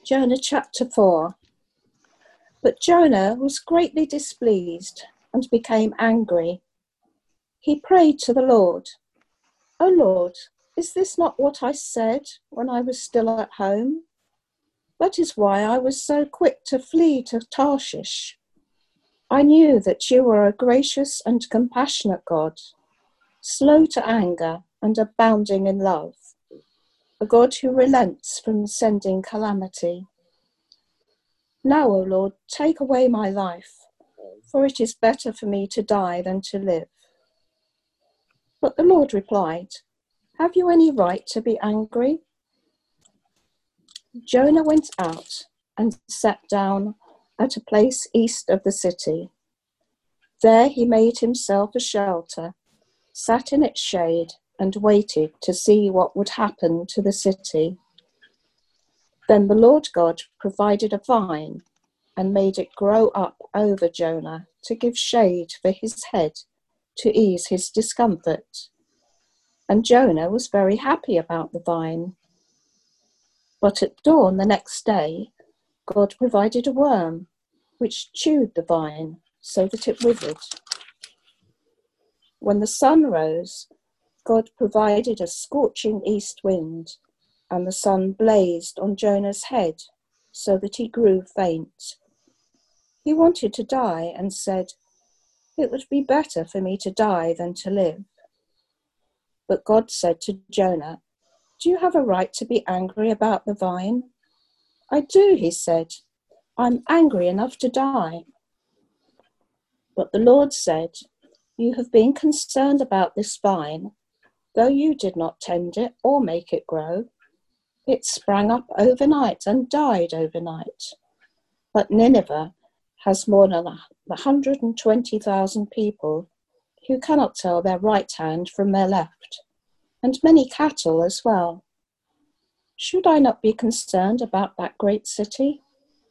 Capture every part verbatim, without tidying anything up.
Jonah chapter four. But Jonah was greatly displeased and became angry. He prayed to the Lord, "O Lord, is this not what I said when I was still at home? That is why I was so quick to flee to Tarshish. I knew that you were a gracious and compassionate God, slow to anger and abounding in love, a God who relents from sending calamity. Now, O Lord, take away my life, for it is better for me to die than to live." But the Lord replied, "Have you any right to be angry?" Jonah went out and sat down at a place east of the city. There he made himself a shelter, sat in its shade, and waited to see what would happen to the city. Then the Lord God provided a vine and made it grow up over Jonah to give shade for his head to ease his discomfort. And Jonah was very happy about the vine. But at dawn the next day, God provided a worm which chewed the vine so that it withered. When the sun rose, God provided a scorching east wind, and the sun blazed on Jonah's head so that he grew faint. He wanted to die and said, "It would be better for me to die than to live." But God said to Jonah, "Do you have a right to be angry about the vine?" "I do," he said. "I'm angry enough to die." But the Lord said, "You have been concerned about this vine, though you did not tend it or make it grow. It sprang up overnight and died overnight. But Nineveh has more than one hundred twenty thousand people who cannot tell their right hand from their left, and many cattle as well. Should I not be concerned about that great city?"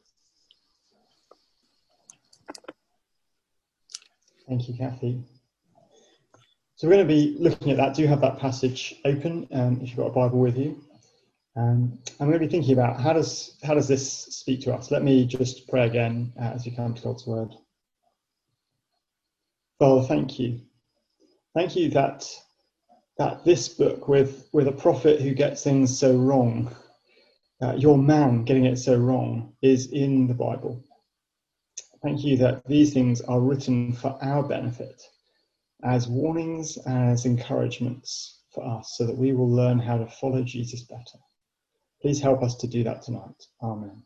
Thank you, Kathy. So we're going to be looking at that. Do have that passage open um, if you've got a Bible with you. Um, I'm going to be thinking about how does how does this speak to us? Let me just pray again uh, as we come to God's word. Father, thank you. Thank you that that this book with, with a prophet who gets things so wrong, uh, your man getting it so wrong, is in the Bible. Thank you that these things are written for our benefit, as warnings, as encouragements for us, so that we will learn how to follow Jesus better. Please help us to do that tonight. Amen.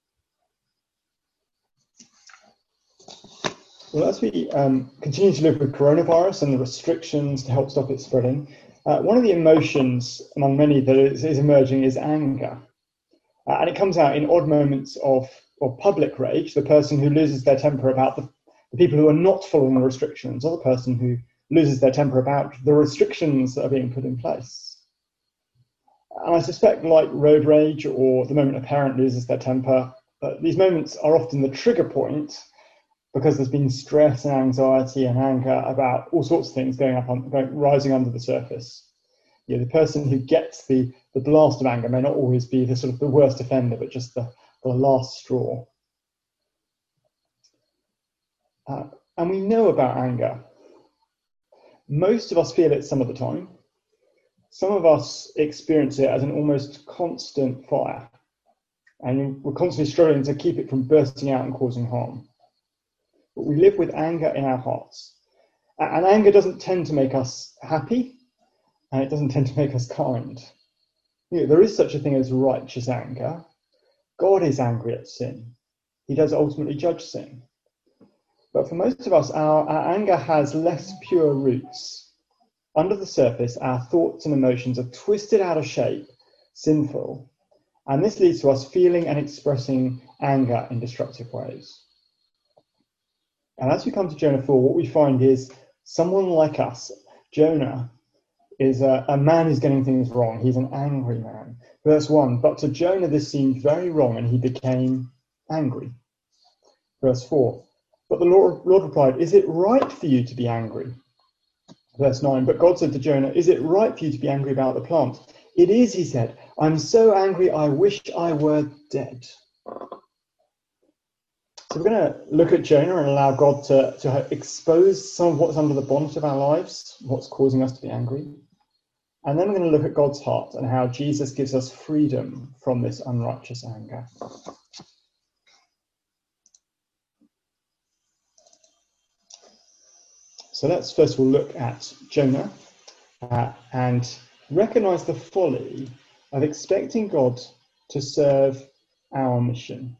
Well, as we um, continue to live with coronavirus and the restrictions to help stop it spreading, uh, one of the emotions among many that is, is emerging is anger. Uh, and it comes out in odd moments of, of public rage, the person who loses their temper about the, the people who are not following the restrictions, or the person who loses their temper about the restrictions that are being put in place. And I suspect, like road rage or the moment a parent loses their temper, uh, these moments are often the trigger point because there's been stress and anxiety and anger about all sorts of things going up, on, going, rising under the surface. You know, the person who gets the, the blast of anger may not always be the sort of the worst offender, but just the, the last straw. Uh, and we know about anger. Most of us feel it some of the time. Some of us experience it as an almost constant fire, and we're constantly struggling to keep it from bursting out and causing harm. But we live with anger in our hearts, and anger doesn't tend to make us happy, and it doesn't tend to make us kind. You know, there is such a thing as righteous anger. God is angry at sin. He does ultimately judge sin. But for most of us, our, our anger has less pure roots. Under the surface, our thoughts and emotions are twisted out of shape, sinful, and this leads to us feeling and expressing anger in destructive ways. And as we come to Jonah four, what we find is someone like us, Jonah, is a, a man who's getting things wrong. He's an angry man. Verse one, but to Jonah this seemed very wrong, and he became angry. Verse four, but the Lord, Lord replied, "Is it right for you to be angry?" Verse nine, but God said to Jonah, "Is it right for you to be angry about the plant?" "It is," he said. I'm so angry, I wish I were dead. So we're going to look at Jonah and allow God to, to expose some of what's under the bonnet of our lives, what's causing us to be angry. And then we're going to look at God's heart and how Jesus gives us freedom from this unrighteous anger. So let's first of all look at Jonah uh, and recognize the folly of expecting God to serve our mission.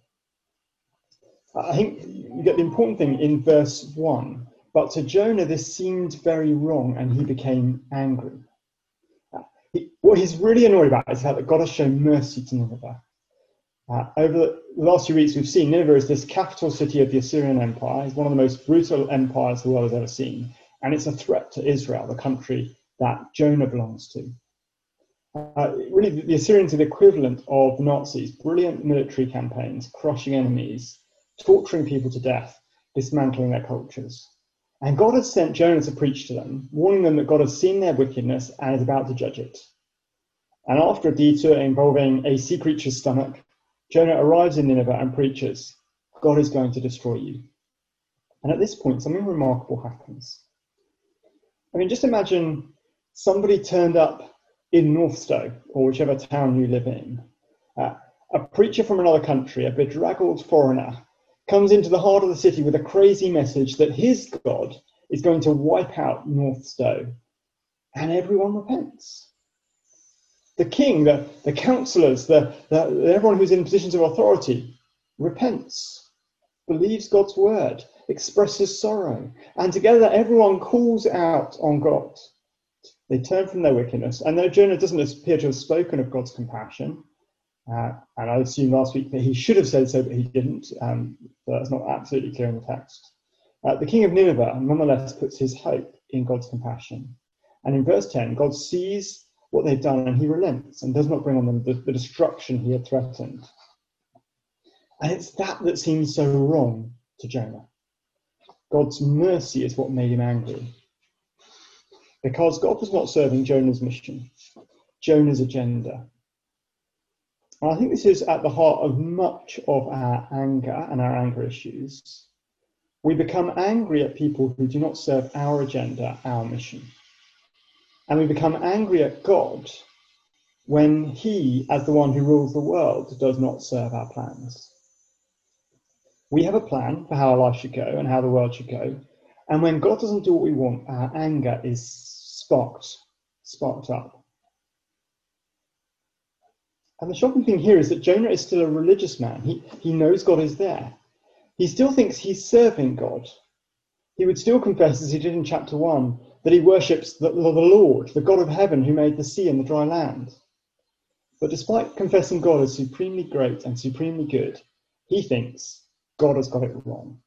I think you get the important thing in verse one. But to Jonah, this seemed very wrong, and he became angry. He, what he's really annoyed about is the fact that God has shown mercy to Nineveh. Uh, over the last few weeks, we've seen Nineveh is this capital city of the Assyrian Empire. It's one of the most brutal empires the world has ever seen. And it's a threat to Israel, the country that Jonah belongs to. Uh, really, the Assyrians are the equivalent of the Nazis. Brilliant military campaigns, crushing enemies, torturing people to death, dismantling their cultures. And God has sent Jonah to preach to them, warning them that God has seen their wickedness and is about to judge it. And after a detour involving a sea creature's stomach, Jonah arrives in Nineveh and preaches, God is going to destroy you. And at this point, something remarkable happens. I mean, just imagine somebody turned up in Northstowe, or whichever town you live in. Uh, a preacher from another country, a bedraggled foreigner, comes into the heart of the city with a crazy message that his God is going to wipe out Northstowe, and everyone repents. The king, the, the councillors, the, the, everyone who's in positions of authority repents, believes God's word, expresses sorrow, and together everyone calls out on God. They turn from their wickedness, and though Jonah doesn't appear to have spoken of God's compassion, Uh, and I assumed last week that he should have said so, but he didn't. Um, so that's not absolutely clear in the text. Uh, the king of Nineveh, nonetheless, puts his hope in God's compassion. And in verse ten, God sees what they've done and he relents and does not bring on them the, the destruction he had threatened. And it's that that seems so wrong to Jonah. God's mercy is what made him angry. Because God was not serving Jonah's mission, Jonah's agenda. And I think this is at the heart of much of our anger and our anger issues. We become angry at people who do not serve our agenda, our mission. And we become angry at God when he, as the one who rules the world, does not serve our plans. We have a plan for how our life should go and how the world should go. And when God doesn't do what we want, our anger is sparked, sparked up. And the shocking thing here is that Jonah is still a religious man. He, he knows God is there. He still thinks he's serving God. He would still confess, as he did in chapter one, that he worships the, the Lord, the God of heaven who made the sea and the dry land. But despite confessing God as supremely great and supremely good, he thinks God has got it wrong.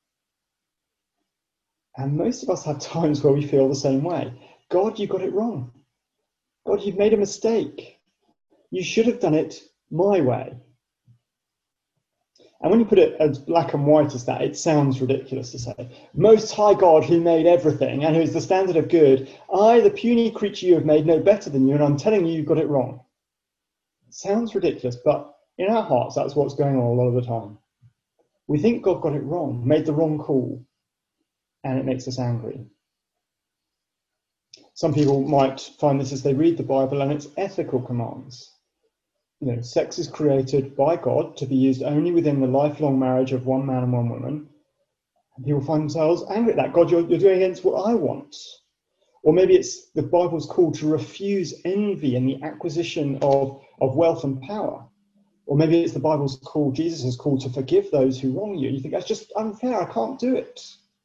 And most of us have times where we feel the same way. God, you got it wrong. God, you've made a mistake. You should have done it my way. And when you put it as black and white as that, it sounds ridiculous to say, Most High God who made everything and who is the standard of good, I, the puny creature you have made, know better than you, and I'm telling you, you got it wrong. It sounds ridiculous, but in our hearts, that's what's going on a lot of the time. We think God got it wrong, made the wrong call, and it makes us angry. Some people might find this as they read the Bible and its ethical commands. You know, sex is created by God to be used only within the lifelong marriage of one man and one woman. And people find themselves angry at that. God, you're, you're doing against what I want. Or maybe it's the Bible's call to refuse envy and the acquisition of, of wealth and power. Or maybe it's the Bible's call, Jesus' call to forgive those who wrong you. You think that's just unfair, I can't do it.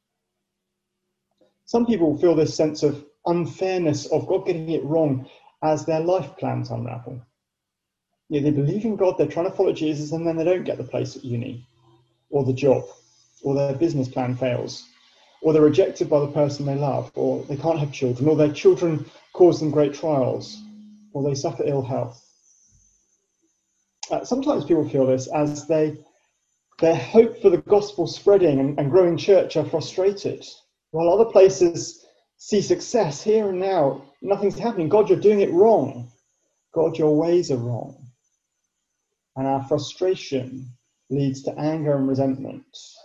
Some people feel this sense of unfairness of God getting it wrong as their life plans unravel. Yeah, they believe in God, they're trying to follow Jesus, and then they don't get the place at uni, or the job, or their business plan fails, or they're rejected by the person they love, or they can't have children, or their children cause them great trials, or they suffer ill health. Uh, sometimes people feel this as they, their hope for the gospel spreading and, and growing church are frustrated, while other places see success here and now. Nothing's happening. God, you're doing it wrong. God, your ways are wrong. and our frustration leads to anger and resentment.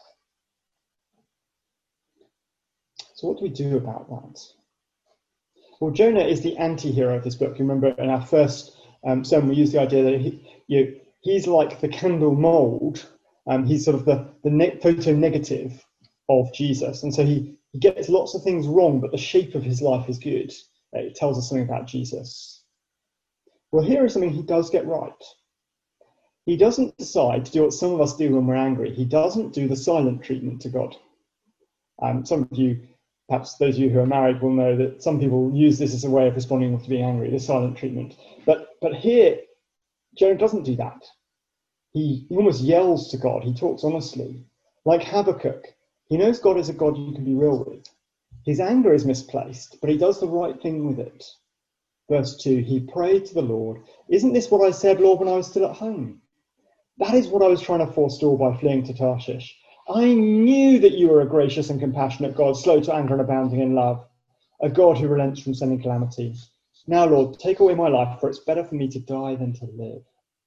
So what do we do about that? Well, Jonah is the anti-hero of this book. You remember in our first um, sermon, we used the idea that he, you, he's like the candle mould. Um, he's sort of the, the ne- photo negative of Jesus. And so he, he gets lots of things wrong, but the shape of his life is good. It tells us something about Jesus. Well, here is something he does get right. He doesn't decide to do what some of us do when we're angry. He doesn't do the silent treatment to God. Um, some of you, perhaps those of you who are married, will know that some people use this as a way of responding to being angry, the silent treatment. But but here, Jonah doesn't do that. He, he almost yells to God. He talks honestly. Like Habakkuk, he knows God is a God you can be real with. His anger is misplaced, but he does the right thing with it. Verse two, he prayed to the Lord, "Isn't this what I said, Lord, when I was still at home? That is what I was trying to forestall by fleeing to Tarshish. I knew that you were a gracious and compassionate God, slow to anger and abounding in love, a God who relents from sending calamity. Now, Lord, take away my life, for it's better for me to die than to live."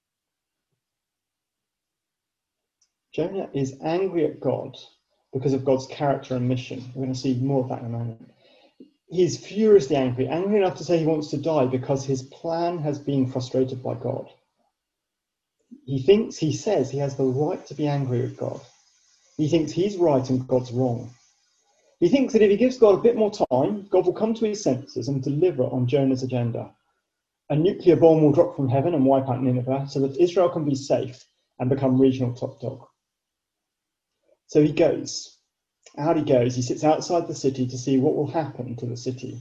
Jonah is angry at God because of God's character and mission. We're going to see more of that in a moment. He's furiously angry, angry enough to say he wants to die because his plan has been frustrated by God. He thinks, he says, he has the right to be angry with God. He thinks he's right and God's wrong. He thinks that if he gives God a bit more time, God will come to his senses and deliver on Jonah's agenda. A nuclear bomb will drop from heaven and wipe out Nineveh so that Israel can be safe and become regional top dog. So he goes. Out he goes. He sits outside the city to see what will happen to the city.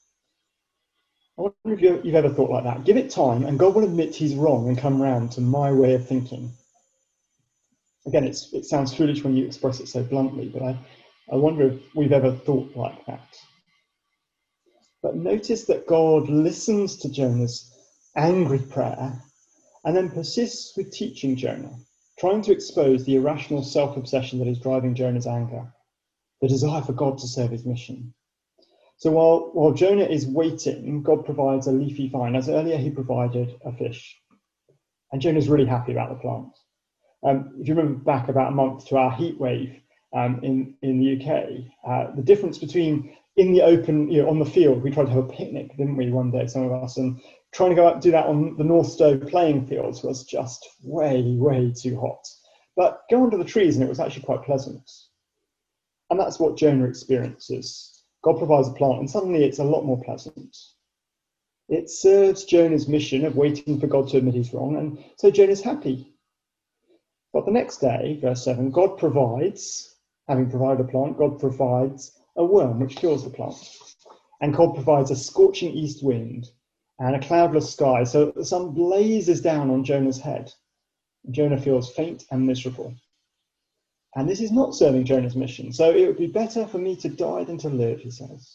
I wonder if you've ever thought like that. Give it time and God will admit he's wrong and come round to my way of thinking. Again, it's, it sounds foolish when you express it so bluntly, but I, I wonder if we've ever thought like that. But notice that God listens to Jonah's angry prayer and then persists with teaching Jonah, trying to expose the irrational self-obsession that is driving Jonah's anger, the desire for God to serve his mission. So while, while Jonah is waiting, God provides a leafy vine. As earlier, he provided a fish. And Jonah's really happy about the plant. Um, if you remember back about a month to our heat wave um, in, in the U K, uh, the difference between in the open, you know, on the field, we tried to have a picnic, didn't we, one day, some of us, and trying to go out and do that on the North Stowe playing fields was just way, way too hot. But go under the trees and it was actually quite pleasant. And that's what Jonah experiences. God provides a plant and suddenly it's a lot more pleasant. It serves Jonah's mission of waiting for God to admit he's wrong, and so Jonah's happy. But the next day, verse seven, God provides, having provided a plant, God provides a worm which kills the plant. And God provides a scorching east wind and a cloudless sky so that the sun blazes down on Jonah's head. Jonah feels faint and miserable. And this is not serving Jonah's mission, so it would be better for me to die than to live, he says.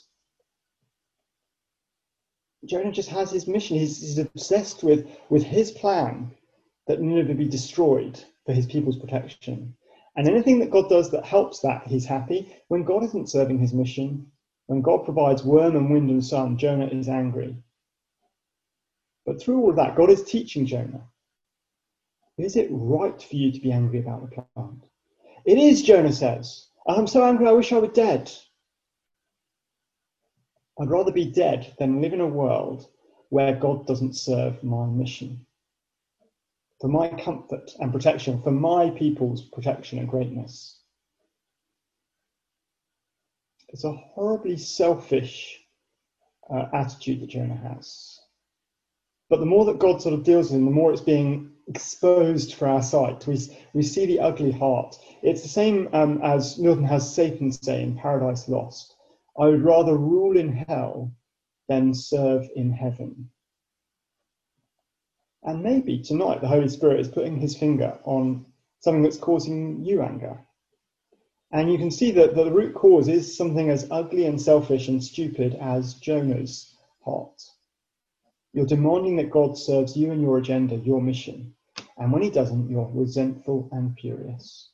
Jonah just has his mission. He's, he's obsessed with, with his plan that Nineveh be destroyed for his people's protection. And anything that God does that helps that, he's happy. When God isn't serving his mission, when God provides worm and wind and sun, Jonah is angry. But through all of that, God is teaching Jonah. Is it right for you to be angry about the plant? It is, Jonah says. And I'm so angry I wish I were dead. I'd rather be dead than live in a world where God doesn't serve my mission. For my comfort and protection, for my people's protection and greatness. It's a horribly selfish uh, attitude that Jonah has. But the more that God sort of deals with him, the more it's being exposed for our sight. We, we see the ugly heart. It's the same um, as Milton has Satan say in Paradise Lost. I would rather rule in hell than serve in heaven. And maybe tonight the Holy Spirit is putting his finger on something that's causing you anger. And you can see that the root cause is something as ugly and selfish and stupid as Jonah's heart. You're demanding that God serves you and your agenda, your mission. And when he doesn't, you're resentful and furious.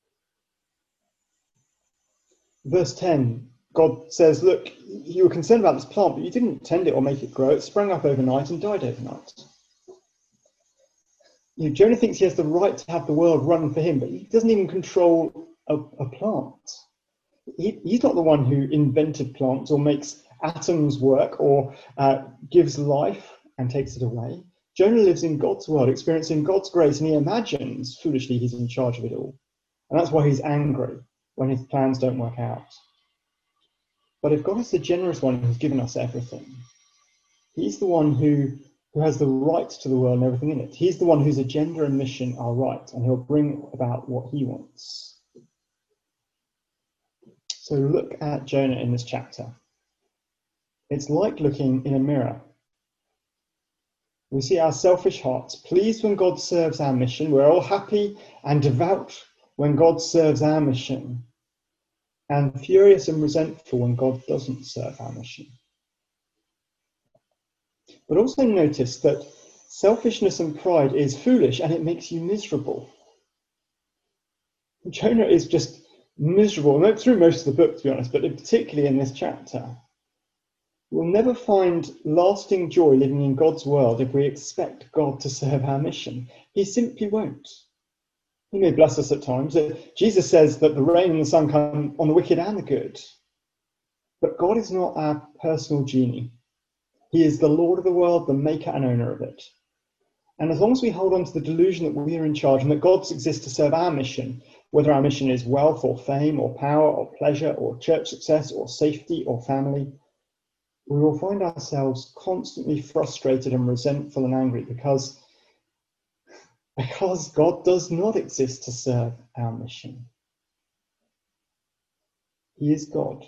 Verse ten, God says, look, you were concerned about this plant, but you didn't tend it or make it grow. It sprang up overnight and died overnight. You know, Jonah thinks he has the right to have the world run for him, but he doesn't even control a, a plant. He, he's not the one who invented plants or makes atoms work or uh, gives life and takes it away. Jonah lives in God's world, experiencing God's grace, and he imagines, foolishly, he's in charge of it all. And that's why he's angry when his plans don't work out. But if God is the generous one who's given us everything, he's the one who, who has the right to the world and everything in it. He's the one whose agenda and mission are right, and he'll bring about what he wants. So look at Jonah in this chapter. It's like looking in a mirror. We see our selfish hearts, pleased when God serves our mission. We're all happy and devout when God serves our mission, and furious and resentful when God doesn't serve our mission. But also notice that selfishness and pride is foolish, and it makes you miserable. Jonah is just miserable through most of the book, to be honest, but particularly in this chapter. We'll never find lasting joy living in God's world if we expect God to serve our mission. He simply won't. He may bless us at times. Jesus says that the rain and the sun come on the wicked and the good. But God is not our personal genie. He is the Lord of the world, the maker and owner of it. And as long as we hold on to the delusion that we are in charge and that God exists to serve our mission, whether our mission is wealth or fame or power or pleasure or church success or safety or family, we will find ourselves constantly frustrated and resentful and angry because, because God does not exist to serve our mission. He is God.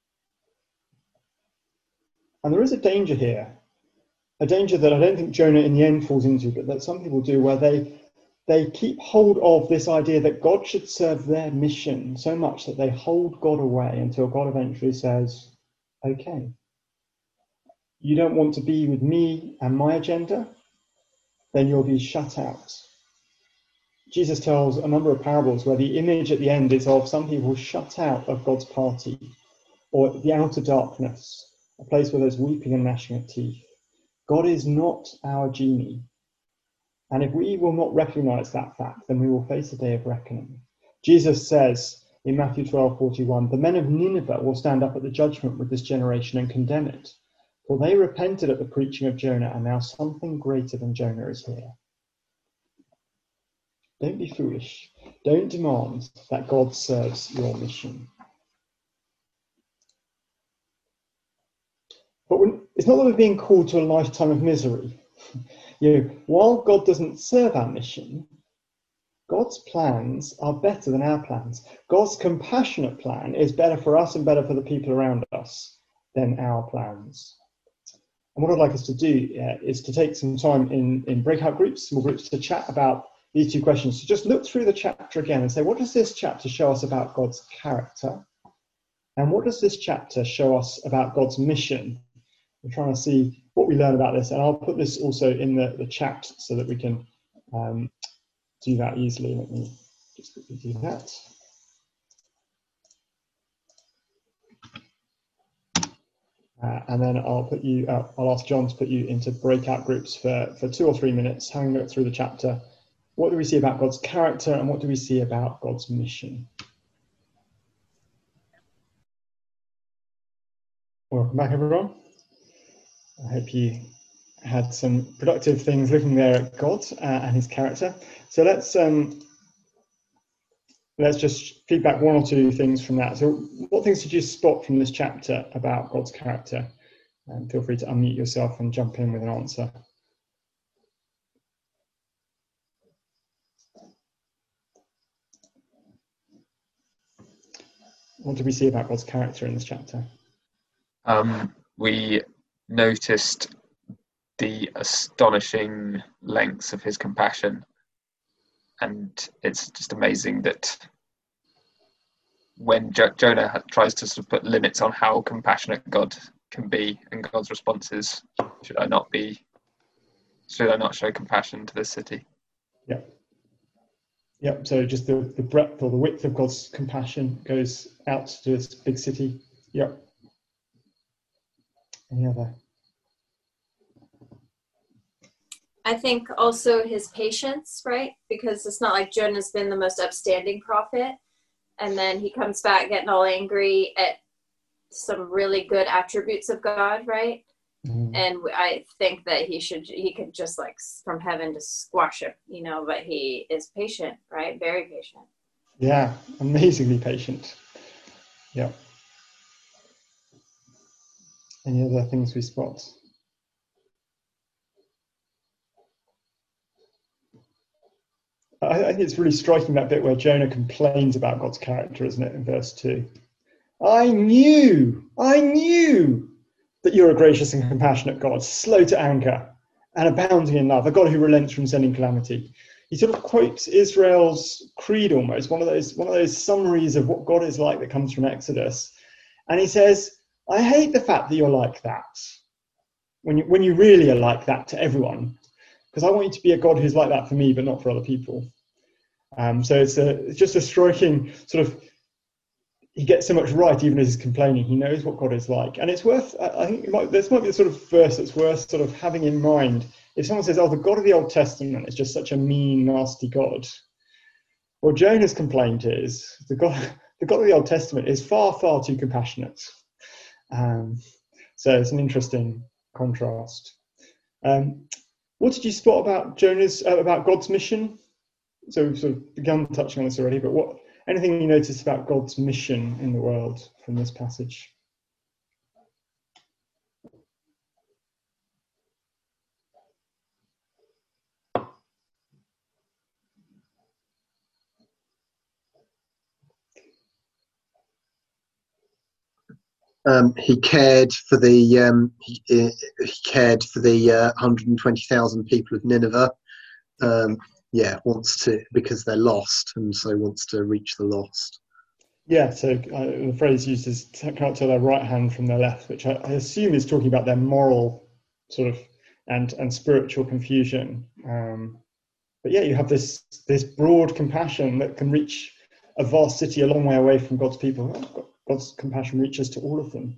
And there is a danger here, a danger that I don't think Jonah in the end falls into, but that some people do, where they, they keep hold of this idea that God should serve their mission so much that they hold God away until God eventually says, okay, you don't want to be with me and my agenda, then you'll be shut out. Jesus tells a number of parables where the image at the end is of some people shut out of God's party, or the outer darkness, a place where there's weeping and gnashing of teeth. God is not our genie. And if we will not recognize that fact, then we will face a day of reckoning. Jesus says in Matthew twelve forty-one, the men of Nineveh will stand up at the judgment with this generation and condemn it. For they repented at the preaching of Jonah, and now something greater than Jonah is here. Don't be foolish. Don't demand that God serves your mission. But when, it's not that we're being called to a lifetime of misery. You know, while God doesn't serve our mission, God's plans are better than our plans. God's compassionate plan is better for us and better for the people around us than our plans. And what I'd like us to do uh, is to take some time in, in breakout groups, small groups, to chat about these two questions. So just look through the chapter again and say, what does this chapter show us about God's character? And what does this chapter show us about God's mission? We're trying to see what we learn about this. And I'll put this also in the, the chat so that we can um, do that easily. Let me just quickly do that. Uh, and then I'll put you, uh, I'll ask John to put you into breakout groups for, for two or three minutes, having a look through the chapter. What do we see about God's character and what do we see about God's mission? Welcome back, everyone. I hope you had some productive things looking there at God uh, and his character. So let's um, let's just feedback one or two things from that. So what things did you spot from this chapter about God's character? And feel free to unmute yourself and jump in with an answer. What do we see about God's character in this chapter? Um, we noticed the astonishing lengths of his compassion, and it's just amazing that when jo- Jonah tries to sort of put limits on how compassionate God can be, and God's response is, should I not be, should I not show compassion to this city? Yeah. Yep, so just the, the breadth or the width of God's compassion goes out to this big city. Yep. Any other? I think also his patience, right? Because it's not like Jonah's been the most upstanding prophet, and then he comes back getting all angry at some really good attributes of God, right? Mm-hmm. And I think that he should, he could just like from heaven to squash him, you know, but he is patient, right? Very patient. Yeah, amazingly patient. Yeah. Any other things we spot? I think it's really striking, that bit where Jonah complains about God's character, isn't it, in verse two? I knew, I knew that you're a gracious and compassionate God, slow to anger and abounding in love, a God who relents from sending calamity. He sort of quotes Israel's creed almost, one of those one of those summaries of what God is like that comes from Exodus. And he says, I hate the fact that you're like that, when you, when you really are like that to everyone, because I want you to be a God who's like that for me, but not for other people. Um, so it's, a, it's just a striking sort of, he gets so much right even as he's complaining. He knows what God is like. And it's worth, I think it might, this might be the sort of verse that's worth sort of having in mind. If someone says, oh, the God of the Old Testament is just such a mean, nasty God. Well, Jonah's complaint is, the God, the God of the Old Testament is far, far too compassionate. Um, so it's an interesting contrast. Um, what did you spot about Jonah's, uh, about God's mission? So we've sort of begun touching on this already, but what, anything you noticed about God's mission in the world from this passage? Um, he cared for the um, he, he cared for the uh, one hundred twenty thousand people of Nineveh. Um, yeah, wants to, because they're lost, and so wants to reach the lost. Yeah, so uh, the phrase used is "can't tell their right hand from their left," which I, I assume is talking about their moral sort of and and spiritual confusion. Um, but yeah, you have this this broad compassion that can reach a vast city a long way away from God's people. God's compassion reaches to all of them.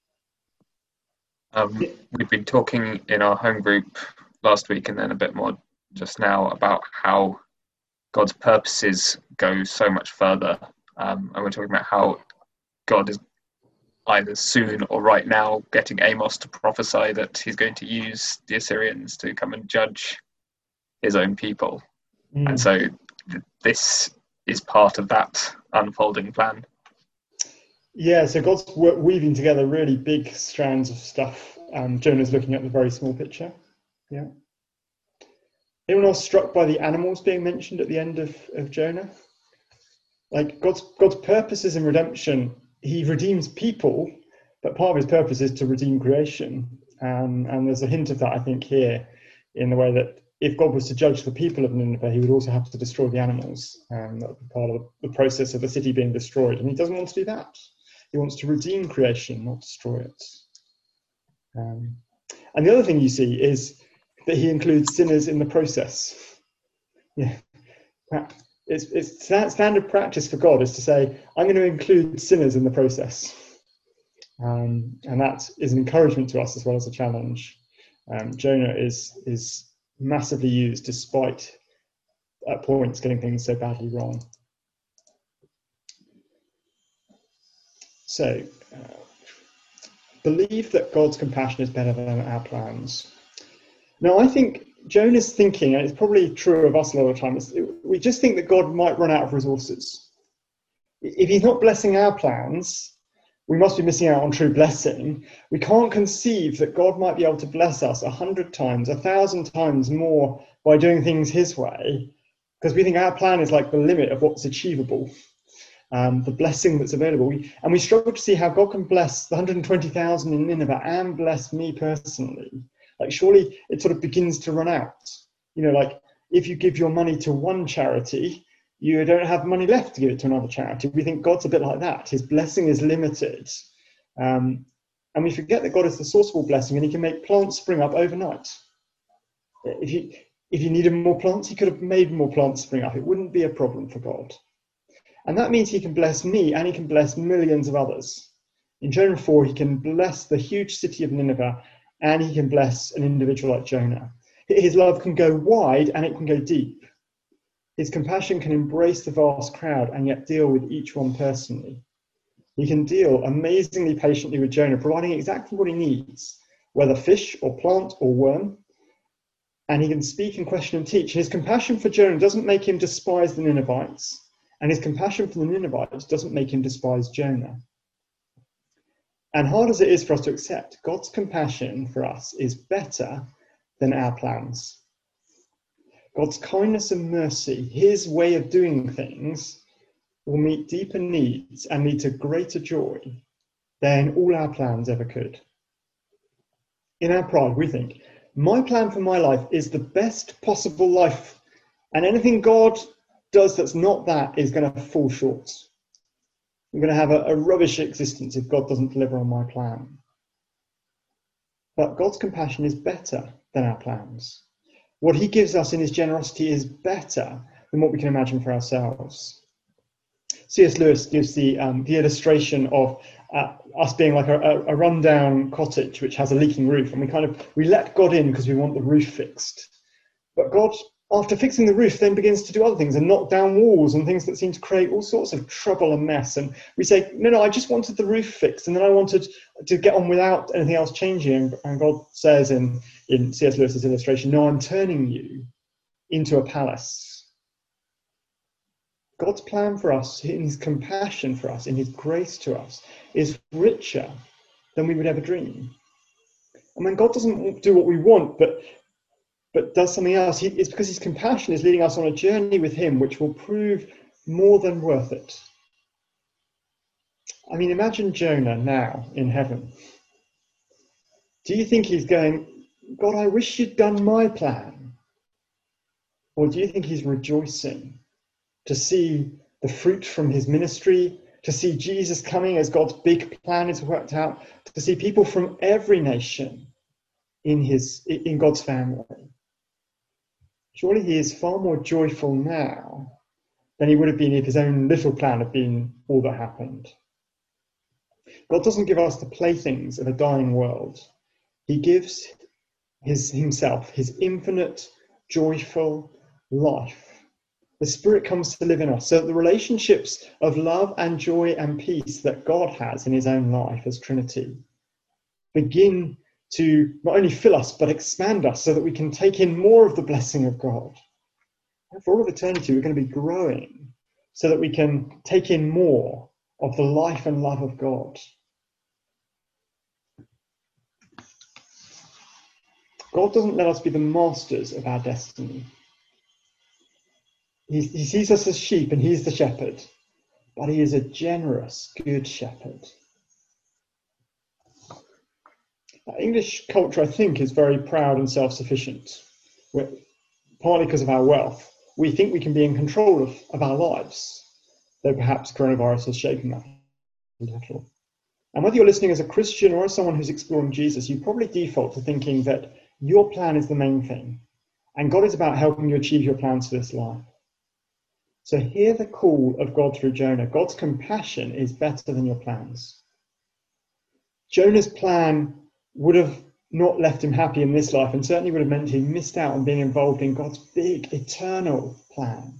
Um, we've been talking in our home group last week and then a bit more just now about how God's purposes go so much further. Um, and we're talking about how God is either soon or right now getting Amos to prophesy that he's going to use the Assyrians to come and judge his own people. Mm. And so th- this is part of that unfolding plan. Yeah, so God's weaving together really big strands of stuff. Um, Jonah's looking at the very small picture. Yeah. Anyone else struck by the animals being mentioned at the end of, of Jonah? Like God's God's purposes in redemption, he redeems people, but part of his purpose is to redeem creation. Um, and there's a hint of that, I think, here, in the way that if God was to judge the people of Nineveh, he would also have to destroy the animals. Um, that would be part of the process of the city being destroyed. And he doesn't want to do that. He wants to redeem creation, not destroy it. Um, and the other thing you see is that he includes sinners in the process. Yeah, it's, it's standard practice for God is to say, I'm going to include sinners in the process. Um, and that is an encouragement to us as well as a challenge. Um, Jonah is is massively used despite at points getting things so badly wrong. So, uh, believe that God's compassion is better than our plans. Now, I think Jonah's thinking, and it's probably true of us a lot of times, we just think that God might run out of resources. If he's not blessing our plans, we must be missing out on true blessing. We can't conceive that God might be able to bless us a hundred times, a thousand times more by doing things his way, because we think our plan is like the limit of what's achievable. Um, the blessing that's available. We, and we struggle to see how God can bless the one hundred twenty thousand in Nineveh and bless me personally. Like, surely it sort of begins to run out. You know, like, if you give your money to one charity, you don't have money left to give it to another charity. We think God's a bit like that. His blessing is limited. Um, and we forget that God is the source of all blessing, and he can make plants spring up overnight. If you, if you needed more plants, he could have made more plants spring up. It wouldn't be a problem for God. And that means he can bless me and he can bless millions of others. In Jonah four, he can bless the huge city of Nineveh and he can bless an individual like Jonah. His love can go wide and it can go deep. His compassion can embrace the vast crowd and yet deal with each one personally. He can deal amazingly patiently with Jonah, providing exactly what he needs, whether fish or plant or worm. And he can speak and question and teach. His compassion for Jonah doesn't make him despise the Ninevites, and his compassion for the Ninevites doesn't make him despise Jonah. And hard as it is for us to accept, God's compassion for us is better than our plans. God's kindness and mercy, his way of doing things, will meet deeper needs and lead to greater joy than all our plans ever could. In our pride, we think, my plan for my life is the best possible life, and anything God does that's not that is going to fall short. I'm going to have a, a rubbish existence if God doesn't deliver on my plan. But God's compassion is better than our plans. What he gives us in his generosity is better than what we can imagine for ourselves. C S Lewis gives the, um, the illustration of uh, us being like a, a, a rundown cottage which has a leaking roof, and we kind of we let God in because we want the roof fixed. But God, after fixing the roof, then begins to do other things and knock down walls and things that seem to create all sorts of trouble and mess. And we say, no, no, I just wanted the roof fixed, and then I wanted to get on without anything else changing. And God says in, in C S Lewis's illustration, no, I'm turning you into a palace. God's plan for us, in his compassion for us, in his grace to us, is richer than we would ever dream. And when God doesn't do what we want, but but does something else, he, it's because his compassion is leading us on a journey with him which will prove more than worth it. I mean, imagine Jonah now in heaven. Do you think he's going, God, I wish you'd done my plan? Or do you think he's rejoicing to see the fruit from his ministry, to see Jesus coming as God's big plan is worked out, to see people from every nation in his in God's family? Surely he is far more joyful now than he would have been if his own little plan had been all that happened. God doesn't give us the playthings of a dying world. He gives his himself, his infinite, joyful life. The Spirit comes to live in us, so that the relationships of love and joy and peace that God has in his own life as Trinity begin to not only fill us, but expand us so that we can take in more of the blessing of God. And for all of eternity, we're going to be growing so that we can take in more of the life and love of God. God doesn't let us be the masters of our destiny. He, he sees us as sheep and he's the shepherd, but he is a generous, good shepherd. English culture, I think, is very proud and self-sufficient. We're, partly because of our wealth, we think we can be in control of, of our lives, though perhaps coronavirus has shaken that a little. And whether you're listening as a Christian or as someone who's exploring Jesus, you probably default to thinking that your plan is the main thing, and God is about helping you achieve your plans for this life. So hear the call of God through Jonah. God's compassion is better than your plans. Jonah's plan would have not left him happy in this life, and certainly would have meant he missed out on being involved in God's big, eternal plan.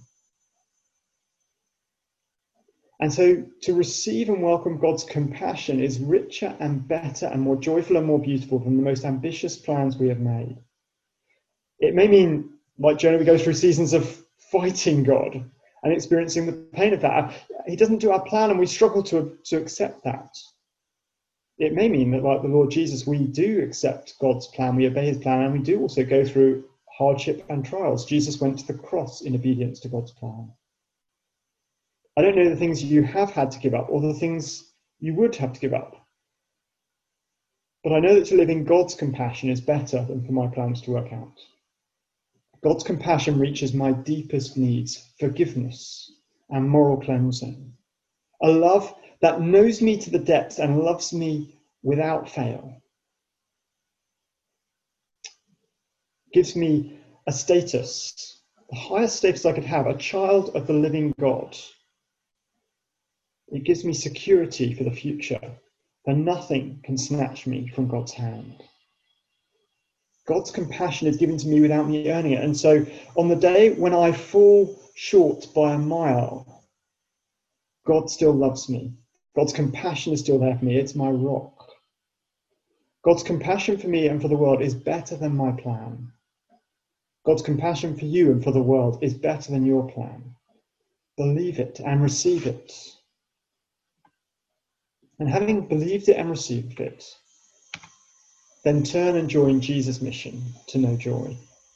And so to receive and welcome God's compassion is richer and better and more joyful and more beautiful than the most ambitious plans we have made. It may mean, like Jonah, we go through seasons of fighting God and experiencing the pain of that. He doesn't do our plan and we struggle to, to accept that. It may mean that, like the Lord Jesus, we do accept God's plan, we obey his plan, and we do also go through hardship and trials. Jesus went to the cross in obedience to God's plan. I don't know the things you have had to give up or the things you would have to give up. But I know that to live in God's compassion is better than for my plans to work out. God's compassion reaches my deepest needs, forgiveness and moral cleansing. A love that knows me to the depths and loves me without fail. Gives me a status, the highest status I could have, a child of the living God. It gives me security for the future, and nothing can snatch me from God's hand. God's compassion is given to me without me earning it. And so on the day when I fall short by a mile, God still loves me. God's compassion is still there for me. It's my rock. God's compassion for me and for the world is better than my plan. God's compassion for you and for the world is better than your plan. Believe it and receive it. And having believed it and received it, then turn and join Jesus' mission to know joy.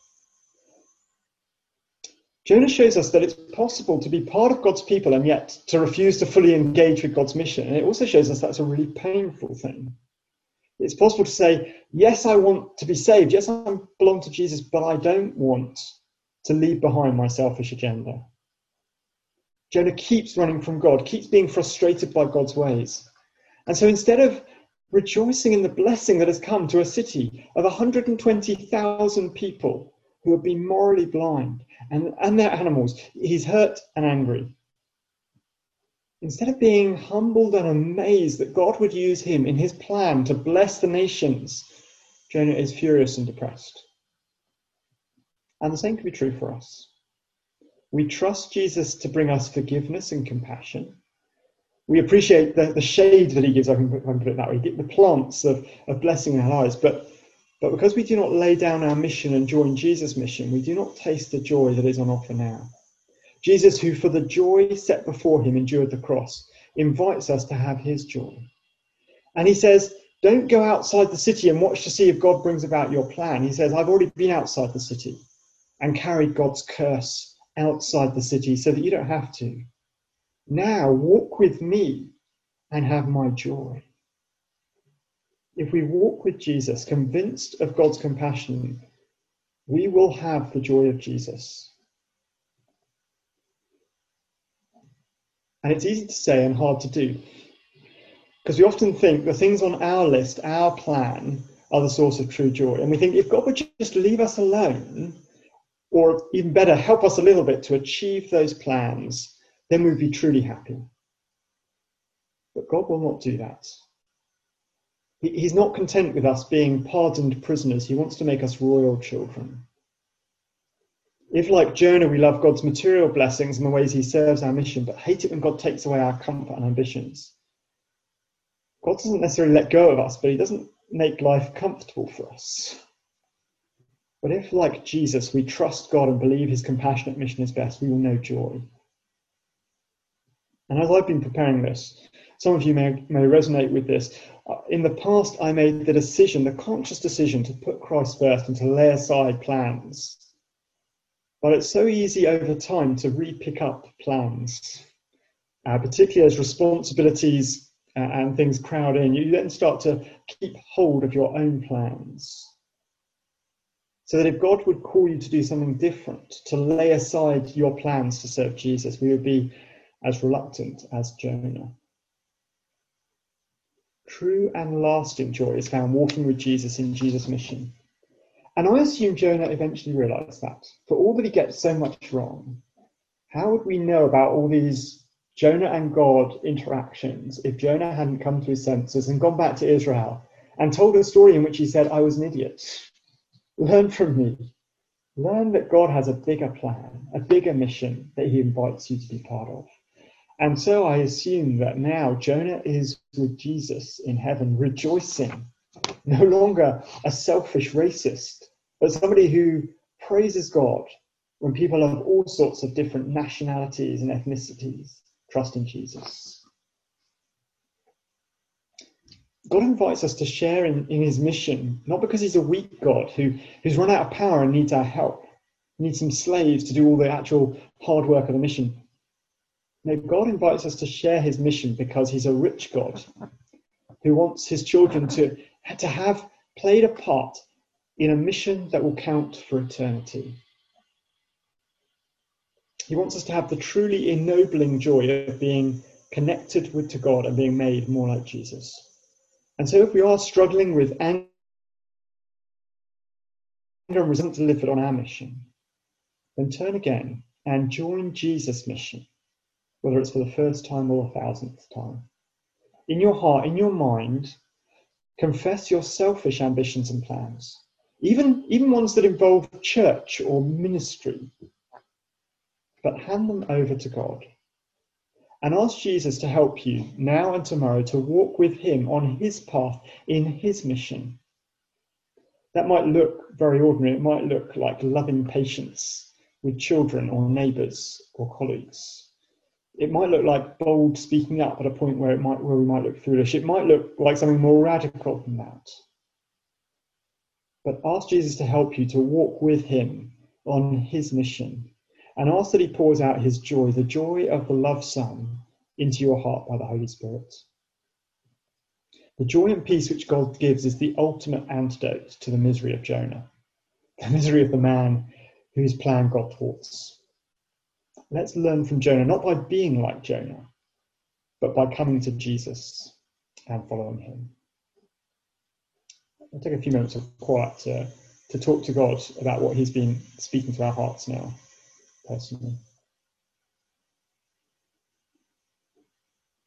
Jonah shows us that it's possible to be part of God's people and yet to refuse to fully engage with God's mission. And it also shows us that's a really painful thing. It's possible to say, yes, I want to be saved. Yes, I belong to Jesus, but I don't want to leave behind my selfish agenda. Jonah keeps running from God, keeps being frustrated by God's ways. And so instead of rejoicing in the blessing that has come to a city of one hundred twenty thousand people who have been morally blind and, and their animals, he's hurt and angry. Instead of being humbled and amazed that God would use him in his plan to bless the nations, Jonah is furious and depressed. And the same can be true for us. We trust Jesus to bring us forgiveness and compassion. We appreciate the, the shade that he gives, I can, put, I can put it that way, the plants of, of blessing in our lives. But, but because we do not lay down our mission and join Jesus' mission, we do not taste the joy that is on offer now. Jesus, who for the joy set before him endured the cross, invites us to have his joy. And he says, don't go outside the city and watch to see if God brings about your plan. He says, I've already been outside the city and carried God's curse outside the city so that you don't have to. Now walk with me and have my joy. If we walk with Jesus, convinced of God's compassion, we will have the joy of Jesus. And it's easy to say and hard to do, because we often think the things on our list, our plan, are the source of true joy. And we think if God would just leave us alone, or even better, help us a little bit to achieve those plans, then we'd be truly happy. But God will not do that. He's not content with us being pardoned prisoners. He wants to make us royal children. If, like Jonah, we love God's material blessings and the ways he serves our mission, but hate it when God takes away our comfort and ambitions, God doesn't necessarily let go of us, but he doesn't make life comfortable for us. But if, like Jesus, we trust God and believe his compassionate mission is best, we will know joy. And as I've been preparing this, some of you may, may resonate with this. In the past, I made the decision, the conscious decision, to put Christ first and to lay aside plans. But it's so easy over time to re-pick up plans, uh, particularly as responsibilities uh, and things crowd in. You then start to keep hold of your own plans. So that if God would call you to do something different, to lay aside your plans to serve Jesus, we would be as reluctant as Jonah. True and lasting joy is found walking with Jesus in Jesus' mission. And I assume Jonah eventually realised that. For all that he gets so much wrong, how would we know about all these Jonah and God interactions if Jonah hadn't come to his senses and gone back to Israel and told a story in which he said, I was an idiot. Learn from me. Learn that God has a bigger plan, a bigger mission that he invites you to be part of. And so I assume that now Jonah is with Jesus in heaven, rejoicing, no longer a selfish racist, but somebody who praises God when people of all sorts of different nationalities and ethnicities trust in Jesus. God invites us to share in, in his mission, not because he's a weak God who, who's run out of power and needs our help, needs some slaves to do all the actual hard work of the mission. No, God invites us to share his mission because he's a rich God who wants his children to, to have played a part in a mission that will count for eternity. He wants us to have the truly ennobling joy of being connected with to God and being made more like Jesus. And so if we are struggling with anger and resentment delivered on our mission, then turn again and join Jesus' mission, whether it's for the first time or the thousandth time. In your heart, in your mind, confess your selfish ambitions and plans. even, even ones that involve church or ministry. But hand them over to God and ask Jesus to help you now and tomorrow to walk with him on his path in his mission. That might look very ordinary. It might look like loving patience with children or neighbours or colleagues. It might look like bold speaking up at a point where it might where we might look foolish. It might look like something more radical than that. But ask Jesus to help you to walk with him on his mission, and ask that he pours out his joy, the joy of the loved Son, into your heart by the Holy Spirit. The joy and peace which God gives is the ultimate antidote to the misery of Jonah, the misery of the man whose plan God thwarts. Let's learn from Jonah, not by being like Jonah, but by coming to Jesus and following him. I'll take a few moments of quiet to, to talk to God about what he's been speaking to our hearts now, personally.